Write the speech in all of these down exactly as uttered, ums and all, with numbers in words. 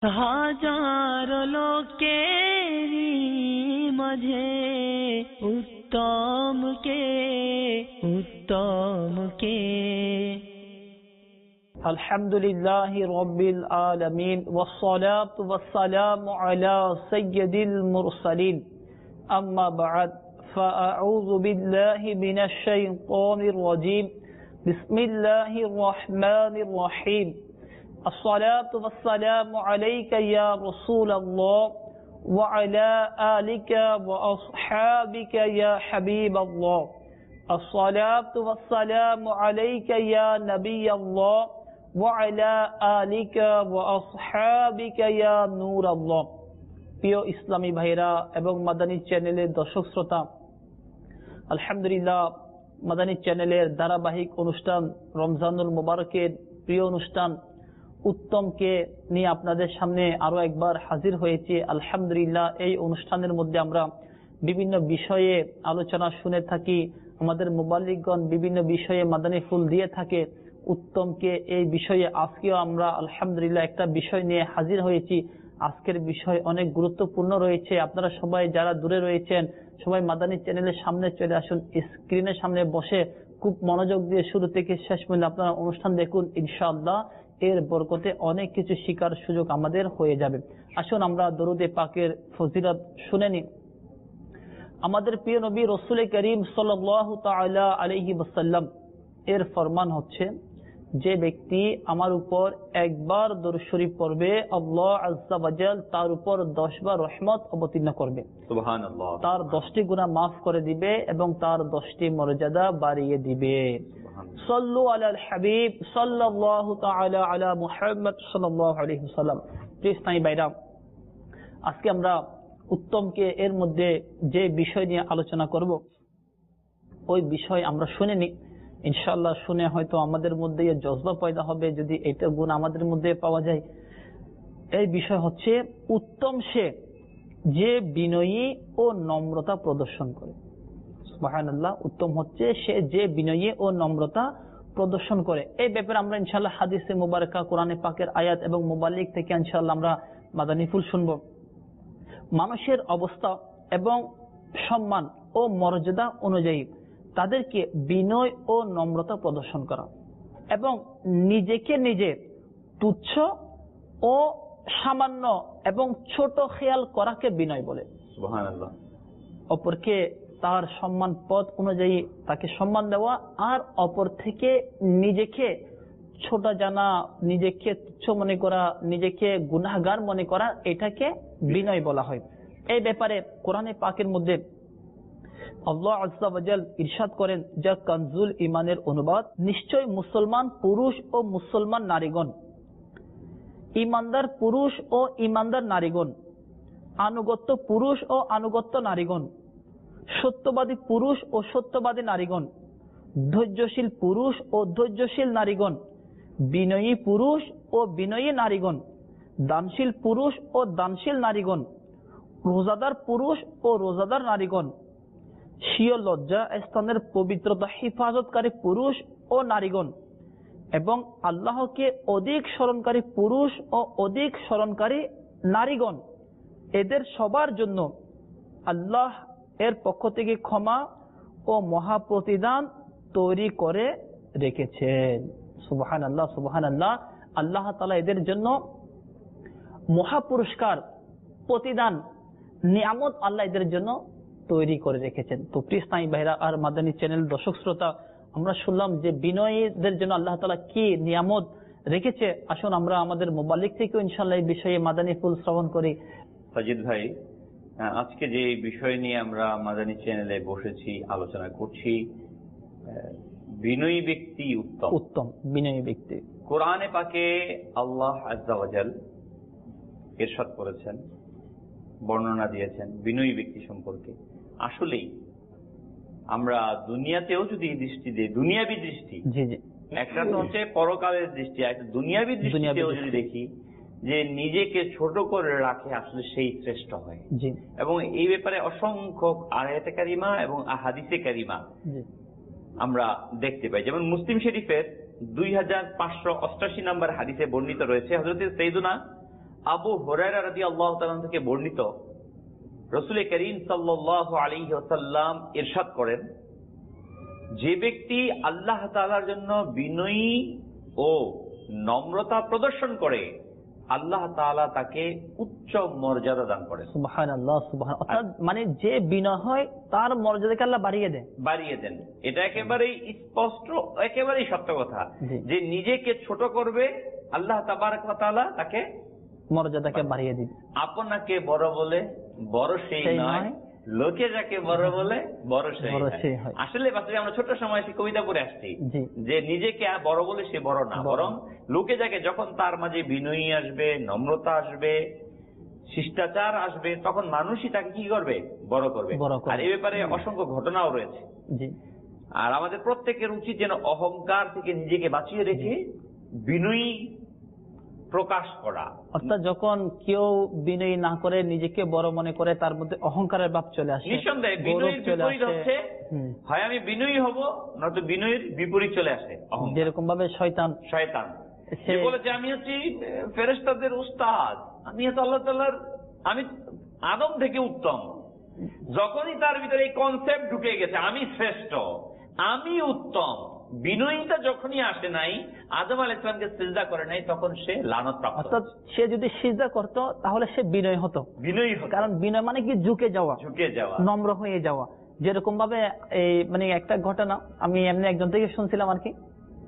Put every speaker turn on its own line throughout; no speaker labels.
হাজার লোকেরই মাঝে উত্তম কে উত্তম কে
আলহামদুলিল্লাহি রাব্বিল আলামিন ওয়াসসালাতু ওয়াসসালামু আলা সাইয়্যিদিল মুরসালিন আম্মা বা'দ ফাআউযু বিল্লাহি মিনাশ শাইতানির রাজীম বিসমিল্লাহির রহমানির রহিম الصلاة والسلام عليك يا رسول الله وعلى آلك وأصحابك يا حبيب الله الصلاة والسلام عليك يا نبي الله وعلى آلك وأصحابك يا نور الله প্রিয় ইসলামী ভাইরা এবং মাদানী চ্যানেলের দর্শক শ্রোতা, আলহামদুলিল্লাহ মাদানী চ্যানেলের ধারাবাহিক অনুষ্ঠান রমজানুল মুবারকের প্রিয় অনুষ্ঠান উত্তমকে নিয়ে আপনাদের সামনে আরো একবার হাজির হয়েছে। আলহামদুলিল্লাহ এই অনুষ্ঠানের মধ্যে আমরা বিভিন্ন বিষয়ে আলোচনা শুনে থাকি। আমাদের মুবাল্লিগগণ বিভিন্ন বিষয়ে মাদানী ফুল দিয়ে থাকে উত্তমকে। এই বিষয়ে আজকেও আমরা আলহামদুলিল্লাহ একটা বিষয় নিয়ে হাজির হয়েছি। আজকের বিষয় অনেক গুরুত্বপূর্ণ রয়েছে। আপনারা সবাই যারা দূরে রয়েছেন সবাই মাদানী চ্যানেলের সামনে চলে আসুন, স্ক্রিনের সামনে বসে খুব মনোযোগ দিয়ে শুরু থেকে শেষ পর্যন্ত আপনারা অনুষ্ঠান দেখুন। ইনশাআল্লাহ এর বরকতে অনেক কিছু শিকার সুযোগ আমাদের হয়ে যাবে। আসুন আমরা দরুদে পাকের ফজিলত শুনে নিই। আমাদের প্রিয় নবী রাসূল করিম সাল্লাল্লাহু তাআলা আলাইহি ওয়াসাল্লাম এর ফরমান হচ্ছে, যে ব্যক্তি আমার উপর একবার দরুদ শরীফ পড়বে আল্লাহ আযজা ওয়া জাল তার উপর দশ বার রহমত অবতীর্ণ করবে, সুবহানাল্লাহ, তার দশটি গুনাহ মাফ করে দিবে এবং তার দশটি মর্যাদা বাড়িয়ে দিবে। সাল্লু আলাল হাবিব সাল্লাল্লাহু তাআলা আলা মুহাম্মদ সাল্লাল্লাহু আলাইহি ওয়াসাল্লাম। প্রিয় ভাইরা, আজকে আমরা উত্তমকে এর মধ্যে যে বিষয় নিয়ে আলোচনা করব ওই বিষয় আমরা শুনে নিই। ইনশাআল্লাহ শুনে হয়তো আমাদের মধ্যে এই জজবা পয়দা হবে, যদি এটা গুণ আমাদের মধ্যে পাওয়া যায়। এই বিষয় হচ্ছে উত্তম সে যে বিনয়ী ও নম্রতা প্রদর্শন করে। সুবহানাল্লাহ, উত্তম হচ্ছে সে যে বিনয়ী ও নম্রতা প্রদর্শন করে। এই ব্যাপারে আমরা ইনশাআল্লাহ হাদিসে মুবারকা, কোরআনে পাকের আয়াত এবং মুবাল্লিগ থেকে ইনশাআল্লাহ আমরা মাদানী ফুল শুনব। মানুষের অবস্থা এবং সম্মান ও মর্যাদা অনুযায়ী তাদেরকে বিনয় ও নম্রতা প্রদর্শন করা এবং নিজেকে নিজে তুচ্ছ ও সামান্য এবং ছোট খেয়াল করাকে বিনয় বলে। সুবহানাল্লাহ, অপরকে তার সম্মান পদ অনুযায়ী তাকে সম্মান দেওয়া আর অপর থেকে নিজেকে ছোট জানা, নিজেকে তুচ্ছ মনে করা, নিজেকে গুনাহগার মনে করা, এটাকে বিনয় বলা হয়। এই ব্যাপারে কোরআনে পাকের মধ্যে আল্লাহ আযজা ওয়া জাল ইরশাদ করেন, যা কানজুল ঈমানের অনুবাদ, নিশ্চয় মুসলমান পুরুষ ও মুসলমান নারীগণ, ঈমানদার পুরুষ ও ঈমানদার নারীগণ, আনুগত্য পুরুষ ও আনুগত্য নারীগণ, সত্যবাদী পুরুষ ও সত্যবাদী নারীগণ, ধৈর্যশীল পুরুষ ও ধৈর্যশীল নারীগণ, বিনয়ী পুরুষ ও বিনয়ী নারীগণ, দানশীল পুরুষ ও দানশীল নারীগণ, রোজাদার পুরুষ ও রোজাদার নারীগণ, স্বীয় লজ্জা স্থানের পবিত্রতা হেফাজতকারী পুরুষ ও নারীগণ এবং আল্লাহকে অধিক স্মরণকারী পুরুষ ও অধিক স্মরণকারী নারীগণ, এদের সবার জন্য আল্লাহ এর পক্ষ থেকে ক্ষমা ও মহা প্রতিদান তৈরি করে রেখেছেন। সুবহানাল্লাহ, সুবহানাল্লাহ। আল্লাহ তাআলা এদের জন্য মহা পুরস্কার, প্রতিদান, নিয়ামত আল্লাহ এদের জন্য তৈরি করে রেখেছেন। তো প্রিয় ইসলামী ভাইরা আর মাদানী চ্যানেল দর্শক শ্রোতা, আমরা শুনলাম যে বিনয়ীদের জন্য আল্লাহ তাআলা কি নিয়ামত রেখেছে। আসুন আমরা আমাদের মুবাল্লিগ থেকে ইনশাআল্লাহ এই বিষয়ে মাদানী ফুল শ্রবণ করি।
সাজিদ ভাই, আজকে যে বিষয় নিয়ে আমরা মাদানী চ্যানেলে বসেছি, আলোচনা করছি, বিনয়ী ব্যক্তি উত্তম। উত্তম বিনয়ী ব্যক্তি। কোরআনে পাকে আল্লাহ আযজা ওয়া জাল ইরশাদ করেছেন, বর্ণনা দিয়েছেন বিনয়ী ব্যক্তি সম্পর্কে। আসলেই আমরা দুনিয়াতেও যদি দৃষ্টি দিই, দুনিয়াবী দৃষ্টি, জি জি একটা তো হচ্ছে পরকালের দৃষ্টি, একটা দুনিয়াবী দৃষ্টিতেও যদি দেখি যে নিজেকে ছোট করে রাখে, আসলে সেই শ্রেষ্ঠ হয়। এবং এই ব্যাপারে অসংখ্য আয়াতে কারিমা এবং আহাদিসে কারিমা আমরা দেখতে পাই। যেমন মুসলিম শরীফের দুই হাজার পাঁচশো অষ্টাশি নম্বর হাদিসে বর্ণিত রয়েছে, হযরত সাইয়্যিদুনা আবু হুরায়রা রাদিয়াল্লাহু তাআলা থেকে বর্ণিত, রাসূল করিম সাল্লাল্লাহু আলাইহি ওয়াসাল্লাম ইরশাদ করেন, যে ব্যক্তি আল্লাহ তাআলার জন্য বিনয়ী ও নম্রতা প্রদর্শন করে, আল্লাহ তাআলা তাকে উচ্চ মর্যাদা দান করেন।
সুবহানাল্লাহ, সুবহান। অর্থাৎ মানে যে বিনয় হয় তার মর্যাদাকে আল্লাহ বাড়িয়ে দেন,
বাড়িয়ে দেন। এটা একেবারেই স্পষ্ট, একেবারেই সত্য কথা, যে নিজেকে ছোট করবে আল্লাহ তাবারক ওয়া তাআলা তাকে
মর্যাদাকে বাড়িয়ে দিন।
আপনাকে বড় বলে বড় সেই নয়, লোকে যাকে বড় বলে বড় সেই হয়। আসলে বাস্তবে আমরা ছোট সময় সে কবিতা পড়ে আসছি যে নিজেকে বড় বলে সে বড় না, বরং লোকে যাকে, যখন তার মাঝে বিনয়ী আসবে, নম্রতা আসবে, শিষ্টাচার আসবে, তখন মানুষই তাকে কি করবে? বড় করবে। আর এই ব্যাপারে অসংখ্য ঘটনাও রয়েছে। আর আমাদের প্রত্যেকের উচিত যেন অহংকার থেকে নিজেকে বাঁচিয়ে রেখে বিনয়ী প্রকাশ করা।
অর্থাৎ যখন কেউ বিনয়ী না করে, নিজেকে বড় মনে করে, তার মধ্যে অহংকারের ভাব চলে আসে।
নিঃসন্দেহে বিনয়ীর বিপরীত হচ্ছে, হয় আমি বিনয়ী হব, নয়তো বিনয়ীর বিপরীত চলে আসে অহংকার।
যেরকম ভাবে শয়তান
শয়তান সে বলেছে আমি হচ্ছি ফেরেশতাদের উস্তাদ, আমি হচ্ছে আল্লাহ তাআলার, আমি আদম থেকে উত্তম। যখনই তার ভিতরে এই কনসেপ্ট ঢুকে গেছে আমি শ্রেষ্ঠ, আমি উত্তম, বিনয়ীটা যখনই আসে নাই, আদম আলাইহিস সালামকে সিজদা করে নাই, তখন সে লানত প্রাপ্ত।
অর্থাৎ সে যদি সিজদা করত তাহলে সে বিনয় হতো,
বিনয়ী হতো।
কারণ বিনয় মানে কি? ঝুঁকে যাওয়া,
ঝুঁকে যাওয়া,
নম্র হয়ে যাওয়া। যেরকম ভাবে এই মানে একটা ঘটনা আমি এমনি একজন থেকে শুনছিলাম আর কি।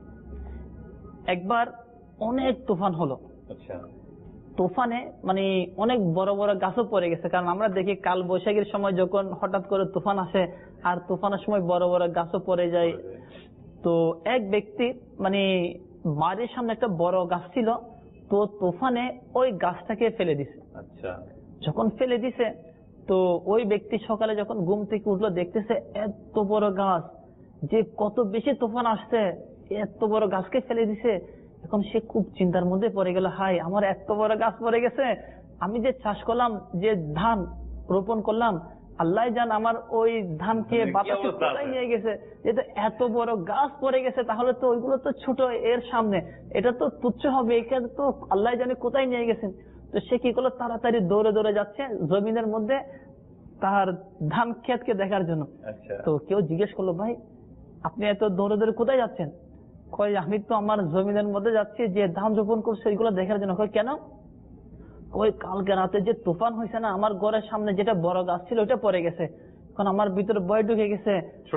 একবার অনেক তুফান হলো।
আচ্ছা।
তুফানে মানে অনেক বড় বড় গাছও পড়ে গেছে, কারণ আমরা দেখি কাল বৈশাখীর সময় যখন হঠাৎ করে তুফান আসে, আর তুফানের সময় বড় বড় গাছও পড়ে যায়। তো এক ব্যক্তি মানে বাড়ির সামনে একটা বড় গাছ ছিল, তো তুফানে ওই গাছটাকে ফেলে দিছে।
আচ্ছা।
যখন ফেলে দিছে, তো ওই ব্যক্তি সকালে যখন ঘুম থেকে উঠলো, দেখতেছে এত বড় গাছ, যে কত বেশি তুফান আসছে, এত বড় গাছকে ফেলে দিছে। এখন সে খুব চিন্তার মধ্যে পড়ে গেল, হাই আমার এত বড় গাছ পড়ে গেছে, আমি যে চাষ করলাম, যে ধান রোপণ করলাম, আল্লাহ জান আমার ওই ধানকে বাতাসে কোথায় নিয়ে গেছে, যেটা এত বড় গাছ পড়ে গেছে, তাহলে তো ওইগুলো তো ছোট এর সামনে, এটা তো তুচ্ছ হবে, এখানে তো আল্লাহ জানে কোথায় নিয়ে গেছেন। তো সে কি করলো, তাড়াতাড়ি দৌড়ে দৌড়ে যাচ্ছে জমিনের মধ্যে তার ধান ক্ষেতকে দেখার জন্য। তো কেউ জিজ্ঞেস করলো, ভাই আপনি এত দৌড়ে দৌড়ে কোথায় যাচ্ছেন? কয় আমি তো আমার জমিনের মধ্যে যাচ্ছি যে ধান রোপণ করছে ওইগুলো দেখার জন্য। কয় কেন? ওই কালকে রাতে যে তুফান হয়েছে না, আমার ঘরের সামনে যেটা বড় গাছ ছিল ওটা পড়ে গেছে, এখন আমার ভিতরে ভয় ঢুকে গেছে,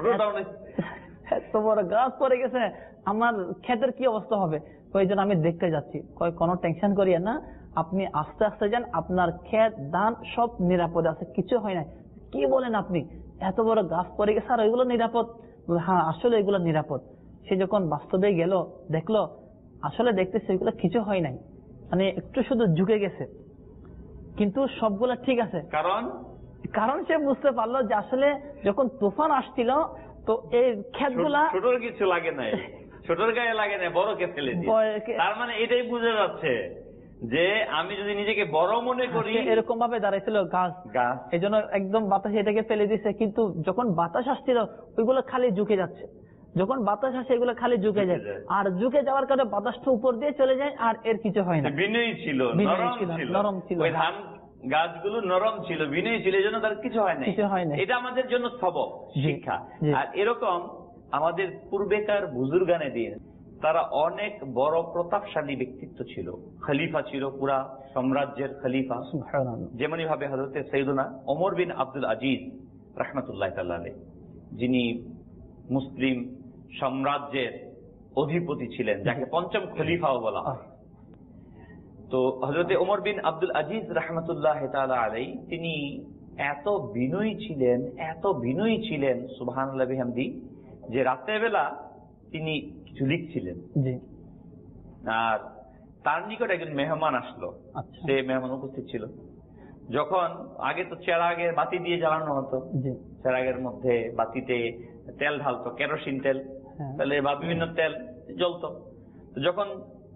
এত বড় গাছ পড়ে গেছে, আমার ক্ষেতের কি অবস্থা হবে, ওই জন্য আমি দেখতে যাচ্ছি। কয় কোনো টেনশন করিয়ে না, আপনি আস্তে আস্তে যান, আপনার ক্ষেত ধান সব নিরাপদ আছে, কিছু হয় না। কি বলেন আপনি, এত বড় গাছ পড়ে গেছে আর ওইগুলো নিরাপদ? হ্যাঁ আসলে এগুলো নিরাপদ। সে যখন বাস্তবে গেল, দেখলো আসলে দেখতেছে এগুলো কিছু হয় নাই, মানে একটু শুধু ঝুঁকে গেছে, কিন্তু সবগুলা ঠিক আছে।
কারণ
কারণ সে বুঝতে পারলো যে আসলে যখন তুফান আসছিল, তো এই ক্ষেতগুলা
ছোটর কিছু লাগে নাই, ছোটর গায়ে লাগে নাই, বড়কে ফেলে দিয়েছে। তার মানে এটাই বোঝা যাচ্ছে যে আমি যদি নিজেকে বড় মনে করি,
এরকম ভাবে দাঁড়াইছিল গাছ গাছ এই জন্য একদম বাতাসে এটাকে ফেলে দিছে। কিন্তু যখন বাতাস আসছিল ওইগুলো খালি ঝুঁকে যাচ্ছে, যখন বাতাস আসে এগুলো খালি ঝুঁকে যায়, আর ঝুঁকে যাওয়ার কারণে বাতাসটা উপর দিয়ে চলে যায়, আর এর কিছু হয় না।
বিনয়ী ছিল,
নরম ছিল,
ওই ধান গাছগুলো নরম ছিল, বিনয়ী ছিল, এই জন্য তার কিছু হয় না, কিছু হয় না। এটা আমাদের জন্য সবক, শিক্ষা। আর এরকম আমাদের পূর্বেকার বুজুর্গানে দিয়ে তারা অনেক বড় প্রতাপশালী ব্যক্তিত্ব ছিল, খলিফা ছিল, পুরা সাম্রাজ্যের খলিফা। যেমনি ভাবে হযরতে সাইয়্যিদুনা ওমর বিন আব্দুল আজিজ রাহমাতুল্লাহি তাআলা আলাইহি, যিনি মুসলিম সাম্রাজ্যের অধিপতি ছিলেন, যাকে পঞ্চম খলিফাও বলা হয়। তো হযরতে ওমর বিন আব্দুল আজিজ রাহমাতুল্লাহি তাআলা আলাইহি তিনি এত বিনয়ী ছিলেন, এত বিনয়ী ছিলেন সুবহানাল্লাহি ওয়া বিহামদি, যে রাতের বেলা তিনি কিছু লিখছিলেন, আর তার নিকট একজন মেহমান আসলো। সে মেহমান উপস্থিত ছিল। যখন আগে তো চেরাগের বাতি দিয়ে জ্বালানো হতো, চেরাগের মধ্যে বাতিতে তেল ঢালতো, কেরোসিন তেল, তাহলে বা বিভিন্ন তেল জ্বলতো। যখন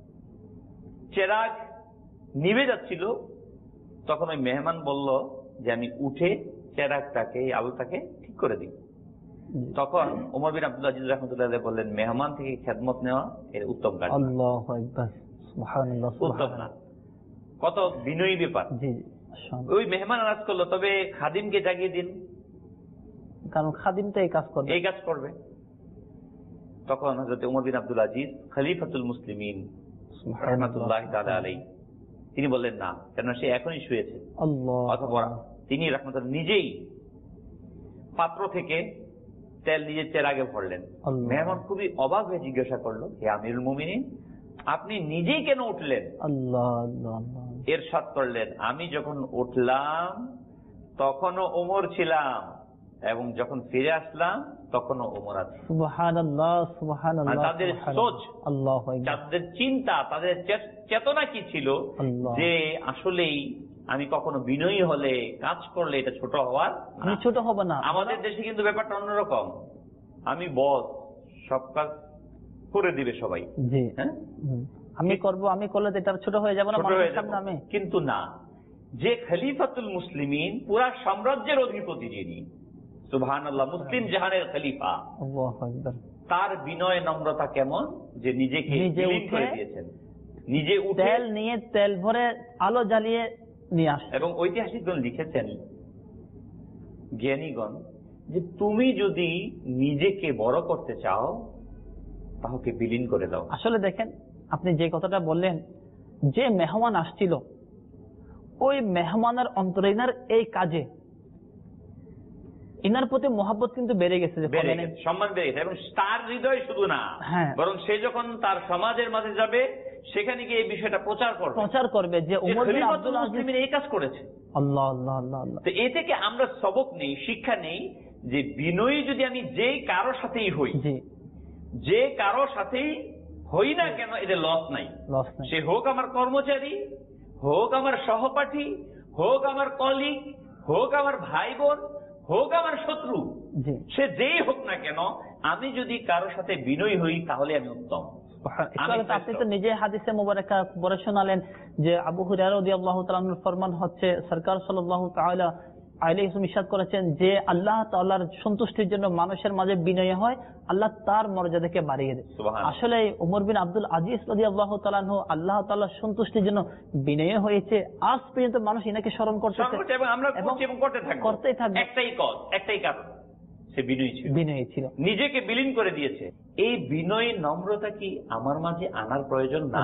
চেরাগ নিভে যাচ্ছিল, তখন ওই মেহমান বলল যে আমি উঠে চেরাগটাকে, আলোটাকে ঠিক করে দিই। তখন ওমর বিন আব্দুল আজিজ রাহমাতুল্লাহ বললেন, মেহমান থেকে খেদমত নেওয়া এর উত্তম কাজ, উত্তম না। কত বিনয়ী ব্যাপার।
জি,
ওই মেহমান আনাজ করলো, তবে খাদিমকে জাগিয়ে দিন,
কারণ খাদিম তো এই কাজ করবে,
এই কাজ করবে। তখন হযরত ওমর বিন আব্দুল আজিজ খলিফাতুল মুসলিমিন রাহমাতুল্লাহি তাআলা আলাইহি তিনি বললেন না, কেন সে এখনই শুয়েছে।
আল্লাহ।
অথবা তিনি রাহমাতুল্লাহ নিজেই পাত্র থেকে তেল নিজের চেয়ে আগে ভরলেন। মেহমান খুবই অবাক হয়ে জিজ্ঞাসা করলো, হে আমিরুল মুমিনিন, আপনি নিজেই কেন উঠলেন?
আল্লাহ আল্লাহ আল্লাহ।
ইরশাদ করলেন, আমি যখন উঠলাম তখনও ওমর ছিলাম, এবং যখন ফিরে আসলাম তখনও ওমর আছে।
সুবহানাল্লাহ সুবহানাল্লাহ।
তাদের সোচ,
আল্লাহু আকবার,
তাদের চিন্তা, তাদের চেতনা কি ছিল যে আসলেই আমি কখনো বিনয়ী হলে, কাজ করলে এটা ছোট হওয়ার,
আমি ছোট হব না।
আমাদের দেশে কিন্তু ব্যাপারটা অন্যরকম, আমি বস, সব কাজ করে দিবে সবাই।
জি,
হ্যাঁ,
আমি করব, আমি করলে এটা ছোট হয়ে যাব না, মানুষের সামনে আমি।
কিন্তু না, যে খলিফাতুল মুসলিমিন, পুরা সাম্রাজ্যের অধিপতি যিনি, সুবহানাল্লাহ, মুসলিম জাহানের খলিফা,
আল্লাহু আকবার,
তার বিনয় নম্রতা কেমন যে নিজেকে বিলীন করে দিয়েছেন, নিজে উঠে
তেল নিয়ে, তেল ভরে আলো জ্বালিয়ে নিয়ে আসে।
এবং ঐতিহাসিকগণ লিখেছেন, জ্ঞানীগণ, যে তুমি যদি নিজেকে বড় করতে চাও তাহলে বিলীন করে দাও।
আসলে দেখেন, আপনি যে কথাটা বললেন, যে মেহমান আসছিল, ওই মেহমানের অন্তরে ইনার এই কাজে ইনার প্রতি মহব্বত কিন্তু বেড়ে গেছে,
সম্মান বেড়ে গেছে। এবং তার হৃদয় শুধু না, বরং সে যখন তার সমাজের মাঝে যাবে সেখানে গিয়ে এই বিষয়টা প্রচার করবে, প্রচার করবে যে ওমর বিন আব্দুল আজিজ এই কাজ করেছে। আল্লাহ আল্লাহ আল্লাহ আল্লাহ। তো এ থেকে আমরা সবক নেই, শিক্ষা নেই, যে বিনয়ী যদি আমি যে কারো সাথেই হই, যে কারো সাথেই হই না কেন, এদের লস নাই। সে হোক আমার কর্মচারী, হোক আমার সহপাঠী, হোক আমার কলিগ, হোক আমার ভাই বোন, হোক আমার শত্রু, সে যেই হোক না কেন, আমি যদি কারো সাথে বিনয়ী হই তাহলে আমি উত্তম।
আপনি তো নিজে হাদিসে মুবারাকা বলে শোনালেন যে আবু হুরায়রা রাদিয়াল্লাহু তাআলা আনহুর ফরমান হচ্ছে, সরকার সাল্লাল্লাহু তাআলা আলাইহি ওয়াসাল্লাম ইরশাদ করেছেন যে আল্লাহ তাআলার সন্তুষ্টির জন্য মানুষের মাঝে বিনয় হয়, আল্লাহ তার মর্যাদাকে বাড়িয়ে দেয়। আসলে ওমর বিন আব্দুল আজিজ রাদিয়াল্লাহু তাআলা আনহু আল্লাহ তাআলার সন্তুষ্টির জন্য বিনয় হয়েছে। আজ পর্যন্ত মানুষ ইনাকে স্মরণ করতেছে এবং আমরা করতেই থাকবো। একটাই কাজ, একটাই কারণ, সে বিনয়ী ছিল, বিনয়ী ছিল, নিজেকে বিলীন করে দিয়েছে। এই বিনয়ী নম্রতা কি আমার মাঝে আনার প্রয়োজন না?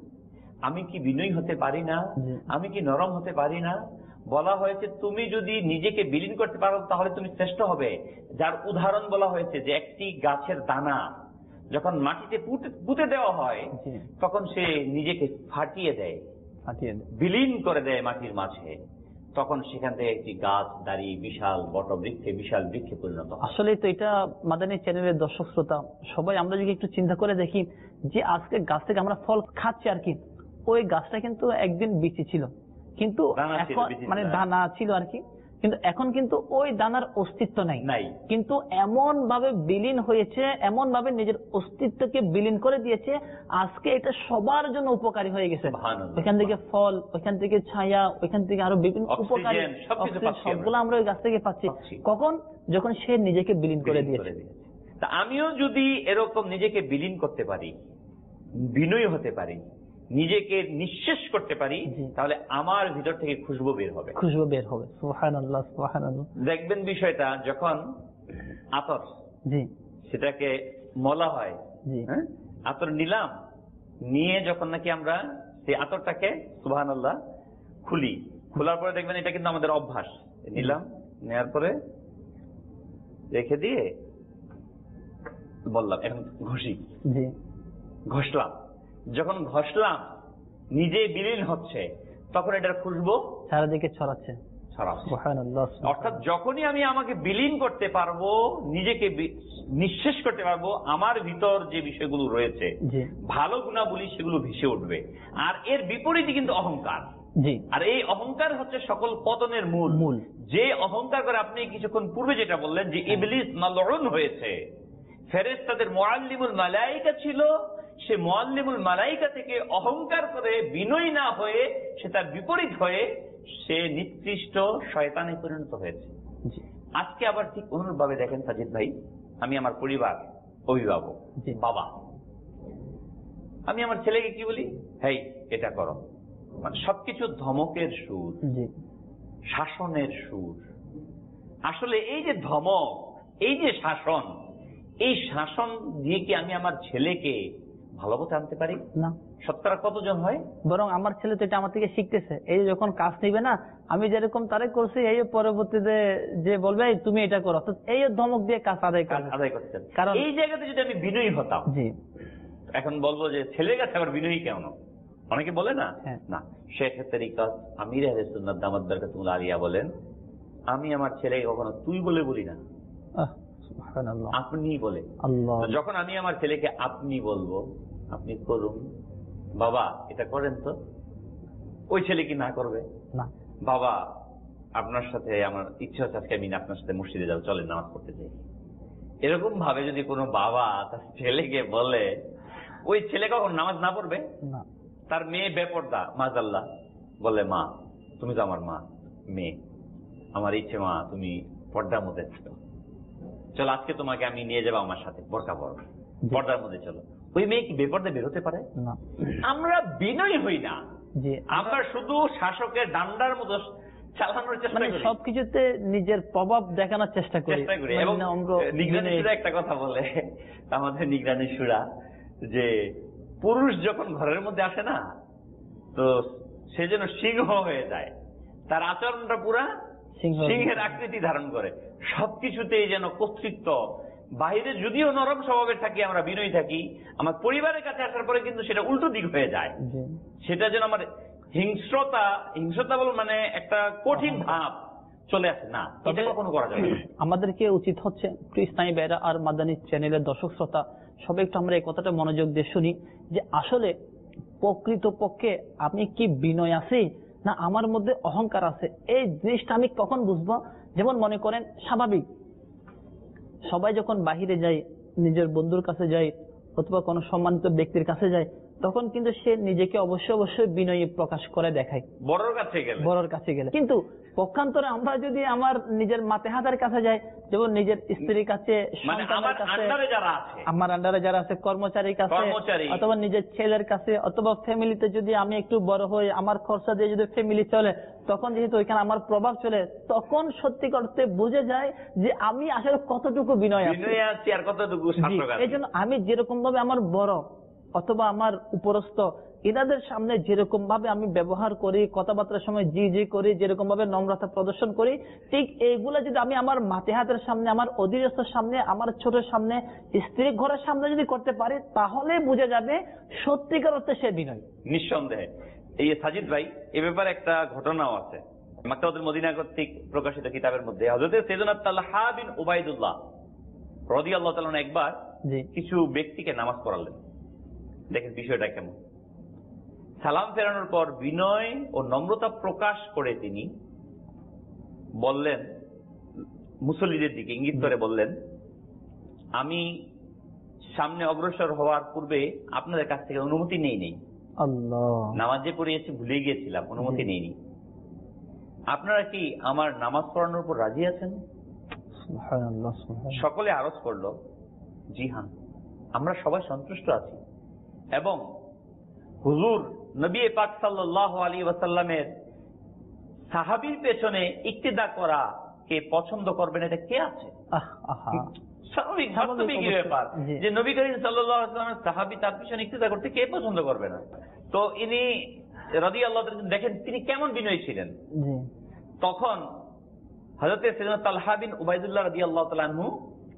আমি কি বিনয়ী হতে পারি না? আমি কি নরম হতে পারি না? বলা হয়েছে তুমি যদি নিজেকে বিলীন করতে পারো তাহলে তুমি শ্রেষ্ঠ হবে। যার উদাহরণ বলা হয়েছে যে একটি গাছের দানা যখন মাটিতে পুঁতে দেওয়া হয় তখন সে নিজেকে ফাটিয়ে দেয়, ফাটিয়ে বিলীন করে দেয় মাটির মাঝে, তখন সেখান থেকে একটি গাছ দাঁড়িয়ে বিশাল বট বৃক্ষে, বিশাল বৃক্ষে পরিণত। আসলে তো এটা মাদানী চ্যানেলের দর্শক শ্রোতা সবাই আমরা যদি একটু চিন্তা করে দেখি যে আজকে গাছ থেকে আমরা ফল খাচ্ছি আর কি, ওই গাছটা কিন্তু একদিন বিচি ছিল, কিন্তু এখন মানে দানা ছিল আর কি, কিন্তু এখন কিন্তু ওই দানার অস্তিত্ব নাই, কিন্তু এমন ভাবে বিলীন হয়েছে, এমন ভাবে নিজের অস্তিত্বকে বিলীন করে দিয়েছে, আজকে এটা সবার জন্য উপকারী হয়ে গেছে। ওইখান থেকে ফল, ওইখান থেকে ছায়া, ওইখান থেকে আরো বিভিন্ন উপকারী সবগুলো আমরা ওই গাছ থেকে পাচ্ছি। কখন? যখন সে নিজেকে বিলীন করে দিয়েছে। তা আমিও যদি এরকম নিজেকে বিলীন করতে পারি, বিনয়ী হতে পারি, নিজেকে নিঃশেষ করতে পারি, তাহলে আমার ভিতর থেকে খুশবু বের হবে, খুশবু বের হবে। সুবহানাল্লাহ সুবহানাল্লাহ। দেখবেন বিষয়টা যখন আতর, জি, সেটাকে মলা হয়, জি, আতর নিলাম, নিয়ে যখন নাকি আমরা সেই আতরটাকে সুবহানাল্লাহ খুলি, খোলার পরে দেখবেন এটা কিন্তু আমাদের অভ্যাস, নিলাম, নেওয়ার পরে রেখে দিয়ে বললাম এখন ঘষি, জি, ঘষলাম, যখন ঘষলাম নিজে বিলীন হচ্ছে তখন এটার খুশবু চারিদিকে ছড়াচ্ছে, অর্থাৎ যখনই আমি আমাকে বিলীন করতে পারবো, নিজেকে নিঃশেষ করতে পারবো, আমার ভিতর যে বিষয়গুলো রয়েছে ভালো গুণাবলী সেগুলো ভেসে উঠবে। আর এর বিপরীতে কিন্তু অহংকার, আর এই অহংকার হচ্ছে সকল পতনের মূল। মূল যে অহংকার করে, আপনি কিছুক্ষণ পূর্বে যেটা বললেন যে ইবলিস মালউন হয়েছে, ফেরেশতাদের মুআল্লিমুল মালায়েকা ছিল, সে মুআল্লিমুল মালায়েকা থেকে অহংকার করে বিনয়ী না হয়ে সে তার বিপরীত হয়ে সে নিকৃষ্ট শয়তানে পরিণত হয়েছে। আজকে আবার ঠিক অনুরূপভাবে দেখেন সাজিদ ভাই, আমি আমার পরিবার, অভিভাবক, বাবা, আমি আমার ছেলেকে কি বলি, হেই এটা করো,
মানে সবকিছু ধমকের সুর,
জি
শাসনের সুর। আসলে এই যে ধমক, এই যে শাসন, এই শাসন দিয়ে কি আমি আমার ছেলেকে ভালো পথে আনতে পারি?
না।
শতকরা কতজন হয়?
বরং আমার ছেলে তো এটা আমার থেকে শিখতেছে। এই যে যখন কাজ নিবে না, আমি যেরকম তারে করছি, এই পরবর্তীতে যে বলবে তুমি এটা করো, তো এই ধমক দিয়ে কাজ আদায়
কাজ আদায় করছেন।
কারণ
এই জায়গাতে যদি আমি বিনয়ী হতাম,
জি
এখন বলবো যে ছেলের কাছে আবার বিনয়ী কেন? অনেকে বলে না,
হ্যাঁ।
না শেখ তরিকত আমির আহলে সুন্নাত দামাত বরকাতুল্লাহ আলিয়া বলেন, আমি আমার ছেলেকে কখনো তুই বলে বলি না,
আহ, সুবহানাল্লাহ,
আপনি বলে।
আল্লাহ।
তো যখন আমি আমার ছেলেকে আপনি বলবো, আপনি করুন বাবা, এটা করেন তো, ওই ছেলে কি না করবে?
না।
বাবা আপনার সাথে আমার ইচ্ছা হচ্ছে আজকে আমি আপনার সাথে মসজিদে যাবো, চলেন নামাজ পড়তে চাই। এরকম ভাবে যদি কোনো বাবা তার ছেলেকে বলে, ওই ছেলে কখন নামাজ না পড়বে?
না।
তার মেয়ে বেপর্দা, মাজাল্লাহ, বলে মা তুমি তো আমার মা, মেয়ে, আমার ইচ্ছে মা তুমি পর্দার মধ্যে থাকো, চলো আজকে তোমাকে আমি নিয়ে যাবো আমার সাথে, বোরকা পরো, পর্দার মধ্যে চলো। ওই মেয়ে কি বেপর্দা বেরোতে পারে? না। আমরা বিনয়ী হই না, আমরা শুধু শাসকের ডান্ডার মতো চালানোর চেষ্টা করি,
সবকিছুতে নিজের প্রভাব দেখানোর চেষ্টা করি।
এবং নিগরানি সুরা একটা কথা বলে, আমাদের নিগরানি সুরা, যে পুরুষ যখন ঘরের মধ্যে আসে না, তো সে যেন সিংহ হয়ে যায়, তার আচরণটা পুরা সিংহের আকৃতি ধারণ করে, সবকিছুতেই যেন কর্তৃত্ব। বাইরে যদিও নরম স্বভাবের থাকি, আমরা বিনয়ী থাকি, আমার পরিবারের কাছে আসার পরে কিন্তু সেটা উল্টো দিক হয়ে যায়, সেটা যেন আমার হিংস্রতা, হিংস্রতা বল মানে একটা কঠিন ভাব চলে আসে না, এটা কখনো করা যাবে না।
আমাদেরকে উচিত হচ্ছে ইসলামী বেরা আর মাদানী চ্যানেলের দর্শক শ্রোতা সবাই একটু আমরা এই কথাটা মনোযোগ দিয়ে শুনি, যে আসলে প্রকৃত পক্ষে আমি কি বিনয় আছি না আমার মধ্যে অহংকার আছে। এই জিনিসটা আমি কখন বুঝবো? যেমন মনে করেন, স্বাভাবিক সবাই যখন বাহিরে যায়, নিজের বন্ধুর কাছে যায় অথবা কোনো সম্মানিত ব্যক্তির কাছে যায়, তখন কিন্তু সে নিজেকে অবশ্যই অবশ্যই বিনয়ী প্রকাশ করে দেখায়
বড়র কাছে গেলে,
বড়র কাছে গেলে। কিন্তু পক্ষান্তরে আমরা যদি আমার নিজের মাতেহাতের কাছে যাই, যেমন নিজের স্ত্রীর কাছে,
আমার আন্ডারে যারা আছে,
আমার আন্ডারে যারা আছে, কর্মচারীর কাছে, অথবা নিজের ছেলের কাছে, অথবা ফ্যামিলিতে যদি আমি একটু বড় হই, আমার খরচা দিয়ে যদি ফ্যামিলি চলে, তখন যেহেতু ওইখানে আমার প্রভাব চলে, তখন সত্যি করতে বুঝে যায় যে আমি আসলে কতটুকু বিনয় আছি
আর কতটুকু শাসক আছি।
এই জন্য আমি যেরকম ভাবে আমার বড় অথবা আমার উপরস্থ এনাদের সামনে যেরকম ভাবে আমি ব্যবহার করি, কথাবার্তার সময় জি জি করি, যেরকম ভাবে নম্রতা প্রদর্শন করি, ঠিক এইগুলা যদি আমি আমার মাতেহাতের সামনে, আমার অধীনস্থর সামনে, আমার ছোটের সামনে, স্ত্রী ঘরের সামনে যদি করতে পারি, তাহলে বুঝে যাবে সত্যিকার অর্থে সে বিনয়।
নিঃসন্দেহে। এই সাজিদ ভাই, এ ব্যাপারে একটা ঘটনাও আছে মাক্তাবাতুল মদিনা কর্তৃক প্রকাশিত কিতাবের মধ্যে। হযরত সাইয়েদনা তালহা বিন উবাইদুল্লাহ রাদিয়াল্লাহু তাআলা একবার কিছু ব্যক্তিকে নামাজ পড়ালেন। দেখেন বিষয়টা কেমন। সালাম ফেরানোর পর বিনয় ও নম্রতা প্রকাশ করে তিনি বললেন, মুসল্লিদের দিকে ইঙ্গিত করে বললেন, আমি সামনে অগ্রসর হওয়ার পূর্বে আপনাদের কাছ থেকে অনুমতি নেই নেই
আল্লাহ,
নামাজে পড়িয়েছি, ভুলে গিয়েছিলাম, অনুমতি নেইনি, আপনারা কি আমার নামাজ পড়ানোর উপর রাজি আছেন? সকলে আরজ করলো, জি হ্যাঁ, আমরা সবাই সন্তুষ্ট আছি। এবং হুজুর নবী পাক সাল্লাল্লাহু আলাইহি ওয়াসাল্লামের সাহাবীর পেছনে ইক্তিদা করা কে পছন্দ করবেন, এটা কে আছে? স্বাভাবিক বাস্তবিক ব্যাপার যে নবী করিম সাল্লাল্লাহু আলাইহি ওয়াসাল্লামের সাহাবী, তার পিছনে ইক্তিদা করতে কে পছন্দ করবে না? তো ইনি রাদিয়াল্লাহু তাআলা দেখেন তিনি কেমন বিনয়ী ছিলেন। তখন হযরত সাইয়েদনা তালহা বিন উবাইদুল্লাহ রাদিয়াল্লাহু তাআলা আনহু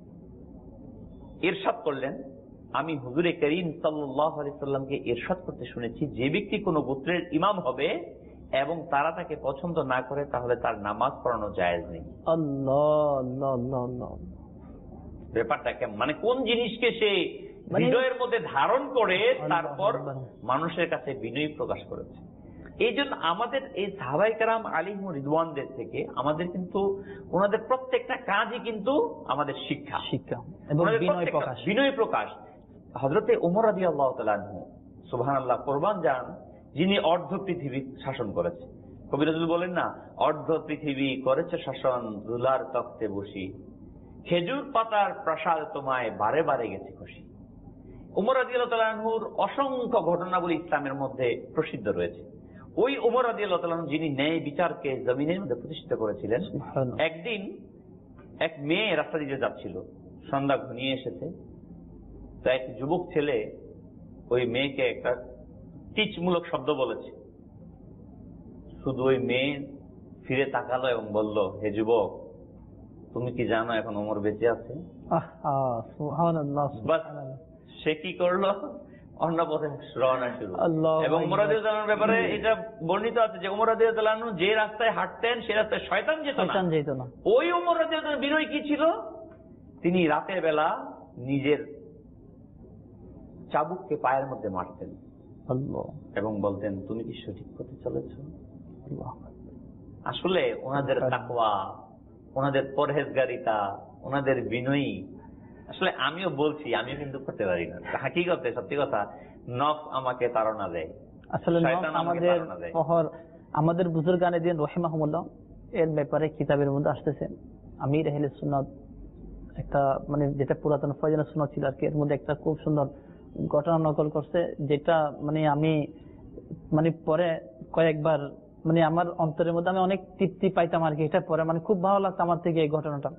ইরশাদ করলেন, আমি হুজুরে করিম সাল্লাল্লাহু আলাইহি ওয়াসাল্লামকে ইরশাদ করতে শুনেছি, যে ব্যক্তি কোনো গোত্রের ইমাম হবে এবং তারা তাকে পছন্দ না করে, তাহলে তার নামাজ পড়ানো জায়েজ নেই।
আল্লাহ আল্লাহ আল্লাহ আল্লাহ।
ব্যাপারটা কেমন, মানে কোন জিনিসকে সে হৃদয়ের মধ্যে ধারণ করে তারপর মানুষের কাছে বিনয় প্রকাশ করেছে। এই জন্য আমাদের এই সাহাবায়ে কেরাম আলিম রিদওয়ানদের থেকে আমাদের কিন্তু ওনাদের প্রত্যেকটা কাজই কিন্তু আমাদের শিক্ষা শিক্ষা এবং বিনয় প্রকাশ, বিনয় প্রকাশ। হযরতে ওমর রাদিয়াল্লাহু তাআলা আনহু, সুবহানাল্লাহ, কুরবান যান, যিনি অর্ধ পৃথিবী শাসন করেছে। কবি নজরুল বলেন না, অর্ধ পৃথিবী করেছে শাসন, ধুলার তখ্তে বসি, খেজুর পাতার প্রাসাদ তোমায় বারে বারে গেছে খুশি। ওমর রাদিয়াল্লাহু তাআলা আনহুর অসংখ্য ঘটনাবলী ইসলামের মধ্যে প্রসিদ্ধ রয়েছে। ওই ওমর রাদিয়াল্লাহু তাআলা আনহু যিনি ন্যায় বিচারকে জমিনের মধ্যে প্রতিষ্ঠিত করেছিলেন, একদিন এক মেয়ে রাস্তা দিয়ে যাচ্ছিল, সন্ধ্যা ঘনিয়ে এসেছে। তো এক যুবক ছেলে ওই মেয়েকে একটা টিচমূলক শব্দ বলেছে। শুধু ওই মেয়ে ফিরে তাকালো এবং বলল, হে যুবক, তুমি কি জানো এখন ওমর বেঁচে আছে? সে কি করলো? অন্য পথে রওনা শুরু। এবং ওমর রাদিয়াল্লাহু তাআলার ব্যাপারে এটা বর্ণিত আছে যে ওমর রাদিয়াল্লাহু তাআলা যে রাস্তায় হাঁটতেন সে রাস্তায় শয়তান যেত না। ওই ওমর রাদিয়াল্লাহু তাআলার বিনয় কি ছিল? তিনি রাতের বেলা নিজের চাবুককে পায়ের মধ্যে মারতেন এবং বলতেন, তুমি কি সঠিক পথে চলেছ? আসলে ওনাদের তাকওয়া, ওনাদের পরহেজগারিতা, ওনাদের বিনয়ী, আসলে আমিও বলছি, আমিও কিন্তু করতে পারি না। হাকিকতে সত্যি কথা, নফস আমাকে তাড়না দেয়।
আসলে আমাদের আমাদের বুজুর্গানে দিন রহিমাহুল্লাহ এর ব্যাপারে কিতাবের মধ্যে আসতেছে। আমির আহলে সুন্নাত একটা মানে যেটা পুরাতন ফয়জানা সুন্নাত ছিল আর কি, এর মধ্যে একটা খুব সুন্দর ঘটনা নকল করছে, যেটা মানে আমি মানে পরে কয়েকবার মানে আমার অন্তরের মধ্যে আমি অনেক তৃপ্তি পাইতাম আর কি। এটা পরে মানে খুব ভালো লাগতো আমার থেকে এই ঘটনাটা।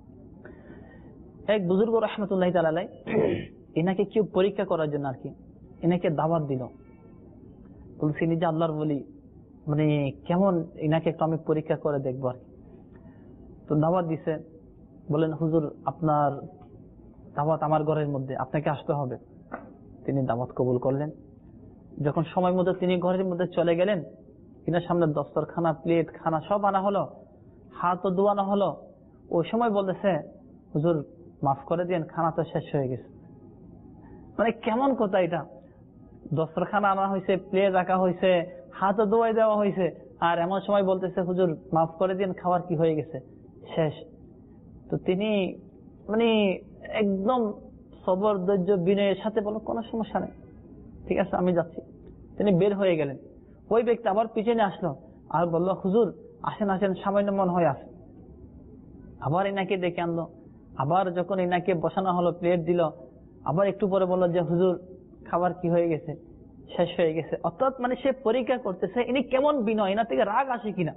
এক বুজুর্গ রহমতুল্লাহ তাআলা আলাইহি এনাকে কেউ পরীক্ষা করার জন্য আর কি এনাকে দাওয়াত দিল। বলছি নিজে আল্লাহর বলি, মানে কেমন এনাকে একটু আমি পরীক্ষা করে দেখবো আর কি। তো দাওয়াত দিছে, বলেন হুজুর আপনার দাওয়াত আমার ঘরের মধ্যে, আপনাকে আসতে হবে। তিনি দাওয়াত কবুল করলেন। যখন সময় মতো তিনি ঘরের মধ্যে চলে গেলেন, কিনা সামনে দস্তরখানা, প্লেট, খানা সব আনা হলো, হাতও ধোয়ানো হলো। ওই সময় বলতেছে, হুজুর মাফ করে দিন, খানা তো শেষ হয়ে গেছে। মানে কেমন কথা এটা? দস্তরখানা আনা হয়েছে, প্লেট রাখা হয়েছে, হাতও ধোয়াই দেওয়া হয়েছে, আর এমন সময় বলতেছে হুজুর মাফ করে দিন, খাবার কি হয়ে গেছে, শেষ। তো তিনি মানে একদম সবর, ধৈর্য, বিনয়ের সাথে বলল, কোনো সমস্যা নেই, ঠিক আছে আমি যাচ্ছি। তিনি বের হয়ে গেলেন। ওই ব্যক্তি আবার পিছনে আসলো আর বলল, হুজুর আসেন আসেন, সামান্য মন হয়ে আসে। আবার এনাকে ডেকে আনলো। আবার যখন এনাকে বসানো হলো, প্লেট দিল, আবার একটু পরে বললো যে হুজুর খাবার কি হয়ে গেছে, শেষ হয়ে গেছে। অর্থাৎ মানে সে পরীক্ষা করতেছে ইনি কেমন বিনয়, এনার থেকে রাগ আসে কিনা।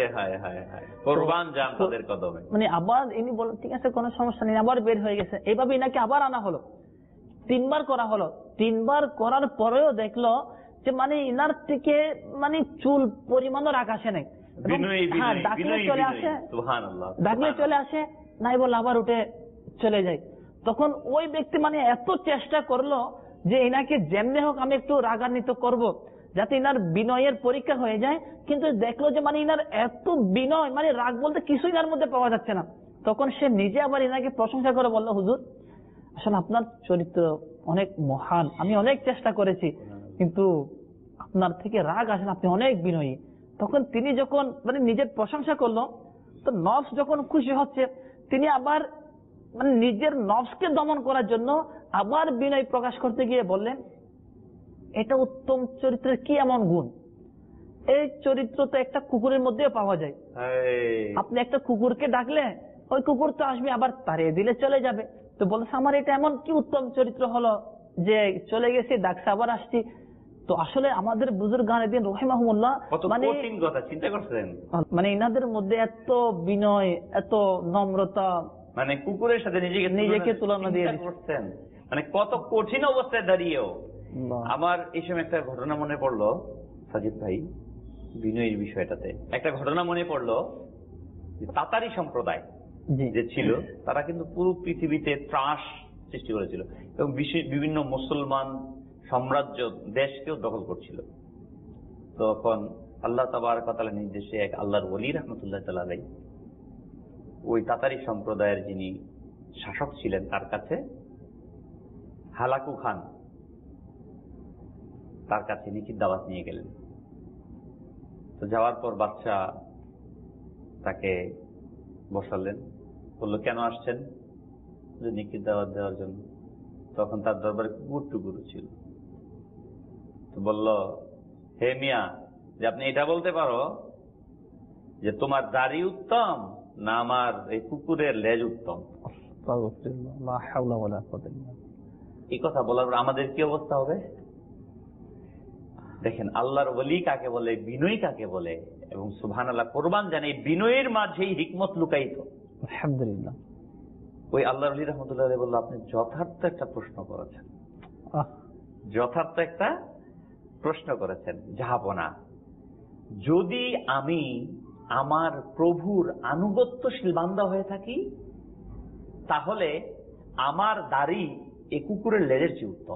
মানে আবার ইনি বলেন ঠিক আছে কোনো সমস্যা নেই, আবার বের হয়ে গেছে। এইভাবে এনাকে আবার আনা হলো, তিনবার করা হলো। তিনবার করার পরেও দেখলো যে মানে ইনার থেকে মানে চুল পরিমাণও রাগ আসে নাই। হ্যাঁ, ডাকলে চলে আসে, ডাকলে চলে আসে, নাই বলে আবার উঠে চলে যায়। তখন ওই ব্যক্তি মানে এত চেষ্টা করলো যে এনাকে যেমনি হোক আমি একটু রাগান্বিত করব, যাতে ইনার বিনয়ের পরীক্ষা হয়ে যায়। কিন্তু দেখলো যে মানে ইনার এত বিনয়, মানে রাগ বলতে কিছু ইনার মধ্যে পাওয়া যাচ্ছে না। তখন সে নিজে আবার ইনাকে প্রশংসা করে বলল, হুজুর আসলে আপনার চরিত্র অনেক মহান, আমি অনেক চেষ্টা করেছি, কিন্তু আপনার থেকে রাগ আসে না, আপনি অনেক বিনয়ী। তখন তিনি যখন মানে নিজের প্রশংসা করলো, তো নফস যখন খুশি হচ্ছে, তিনি আবার মানে নিজের নফসকে দমন করার জন্য আবার বিনয় প্রকাশ করতে গিয়ে বললেন, এটা উত্তম চরিত্রের কি এমন গুণ? এই চরিত্র তো একটা কুকুরের মধ্যেও পাওয়া যায়। আপনি একটা কুকুরকে ডাকলে ওই কুকুর তো আসবে, আবার তাড়িয়ে দিলে চলে যাবে। তো বলছে আমার এটা এমন কি উত্তম চরিত্র হলো যে চলে গেছি, ডাকছে আবার আসছি। তো আসলে আমাদের বুজুর্গানে দিন রহিমাহুল্লাহ মানে
চিন্তা করছেন,
মানে ইনাদের মধ্যে এত বিনয়, এত নম্রতা,
মানে কুকুরের সাথে নিজেকে
নিজেকে তুলনা দিয়ে
করছেন, মানে কত কঠিন অবস্থায় দাঁড়িয়েও। আমার এই সময় একটা ঘটনা মনে পড়লো সাজিদ ভাই, বিনয়ের বিষয়টাতে একটা ঘটনা মনে পড়লো। তাতারি সম্প্রদায় যে ছিল, তারা কিন্তু পুরো পৃথিবীতে ত্রাস সৃষ্টি করেছিল এবং বিভিন্ন মুসলমান সাম্রাজ্য দেশকেও দখল করছিল। তখন আল্লাহ তাবারক ওয়া তাআলার নির্দেশে এক আল্লাহর ওলি রাহমাতুল্লাহ তাআলা আলাইহি ওই তাতারি সম্প্রদায়ের যিনি শাসক ছিলেন তার কাছে, হালাকু খান, তার কাছে নিখিত দাওয়াত নিয়ে গেলেন। তো যাওয়ার পর বাদশা তাকে বসালেন, বললো কেন আসছেন? নিখিত দাওয়াত দেওয়ার জন্য। তখন তার দরবারে কুকুর টুকুর ছিল। তো বলল, হে মিয়া, যে আপনি এটা বলতে পারো যে তোমার দাড়ি উত্তম না আমার এই কুকুরের লেজ উত্তম? এই কথা বলার পর আমাদের কি অবস্থা হবে? দেখেন আল্লাহর ওলি কাকে বলে, বিনয়ী কাকে বলে, এবং সুবহানাল্লাহ কোরবান জানে বিনয়ের মাঝেই হিকমত লুকায়িত।
আলহামদুলিল্লাহ।
ওই আল্লাহর ওলি রাহমাতুল্লাহ আলাইহি বলল, আপনি যথার্থ একটা প্রশ্ন করেছেন, যথার্থ একটা প্রশ্ন করেছেন জাহাপনা। যদি আমি আমার প্রভুর আনুগত্যশীল বান্দা হয়ে থাকি, তাহলে আমার দাড়ি এ কুকুরের লেজের চেয়ে উত্তম।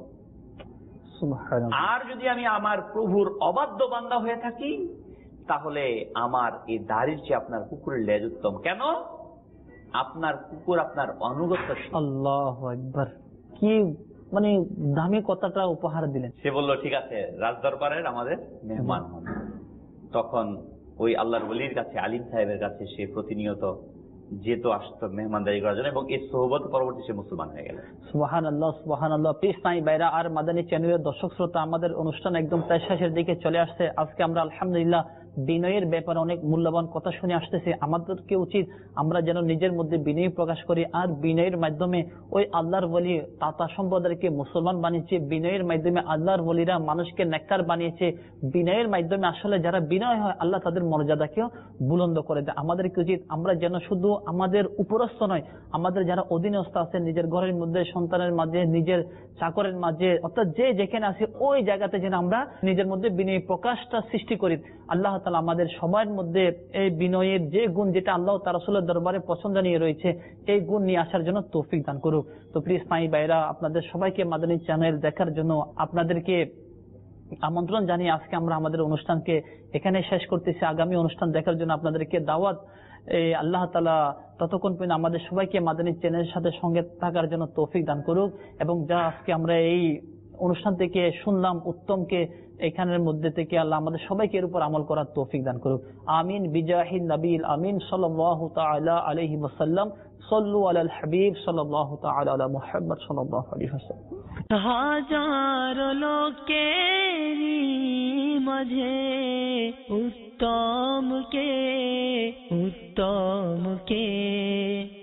আর যদি আমি আমার প্রভুর অবাধ্য বান্দা হয়ে থাকি, তাহলে আমার এই দাড়ির চেয়ে আপনার কুকুরের লেজ উত্তম। কেন? আপনার কুকুর আপনার অনুগত।
আল্লাহু আকবার, কি মানে দামি কথাটা উপহার দিলেন।
সে বলল, ঠিক আছে, রাজদরবারের আমাদের মেহমান হন। তখন ওই আল্লাহর ওলির কাছে, আলিম সাহেবের কাছে সে প্রতিনিয়ত যেত, আসতো মেহমানদারি করার জন্য, এবং এই সোহবত পরবর্তী সে মুসলমান হয়ে গেল।
সুবহানাল্লাহ, সুবহানাল্লাহ। প্রিয় ইসলামী ভাইরা আর মাদানী চ্যানেলের দর্শক শ্রোতা, আমাদের অনুষ্ঠান একদম প্রায় শেষের দিকে চলে আসছে। আজকে আমরা আলহামদুলিল্লাহ বিনয়ের ব্যাপারে অনেক মূল্যবান কথা শুনে আসতেছি। আমাদেরকে উচিত আমরা যেন নিজের মধ্যে বিনয় প্রকাশ করি, আর বিনয়ের মাধ্যমে ওই আল্লাহর ওলি তাতা সম্প্রদায়কে মুসলমান বানিয়েছে, বিনয়ের মাধ্যমে আল্লাহর ওলিরা মানুষকে নেককার বানিয়েছে, বিনয়ের মাধ্যমে আসলে যারা বিনয় হয় আল্লাহ তাদের মর্যাদাকেও বুলন্দ করে দেয়। আমাদেরকে উচিত আমরা যেন শুধু আমাদের উপরস্থ নয়, আমাদের যারা অধীনস্থ আছে, নিজের ঘরের মধ্যে, সন্তানের মাঝে, নিজের চাকরের মাঝে, অর্থাৎ যে যেখানে আছে ওই জায়গাতে যেন আমরা নিজের মধ্যে বিনয় প্রকাশটা সৃষ্টি করি। আল্লাহ তাআলা আমাদের সবার মধ্যে এই বিনয়ের যে গুণ, যেটা আল্লাহ তার রাসূলের দরবারে পছন্দ নিয়ে রয়েছে, এই গুণ নিয়ে আসার জন্য তৌফিক দান করুক। তো প্রিয় ইসলামী ভাইরা, আপনাদের সবাইকে মাদানী চ্যানেল দেখার জন্য আপনাদেরকে আমন্ত্রণ জানিয়ে আজকে আমরা আমাদের অনুষ্ঠানকে এখানে শেষ করতেছি। আগামী অনুষ্ঠান দেখার জন্য আপনাদেরকে দাওয়াত। এই আল্লাহ তাআলা ততক্ষণ পর্যন্ত আমাদের সবাইকে মাদানী চ্যানেলের সাথে সঙ্গে থাকার জন্য তৌফিক দান করুক, এবং যা আজকে আমরা এই অনুষ্ঠান থেকে শুনলাম উত্তমকে, এখানের মধ্যে থেকে আল্লাহ আমাদের সবাইকে এর উপর আমল করার তৌফিক দান করুক। আমিন বিজাহিন নবীল আমিন সাল্লাল্লাহু তাআলা আলাইহি ওয়াসাল্লাম। সাল্লু আলাল হাবিব সাল্লাল্লাহু তাআলা আলা মুহাম্মদ সাল্লাল্লাহু আলাইহি ওয়াসাল্লাম।
হাজারো লোকেরই মাঝে উত্তম কে, উত্তম কে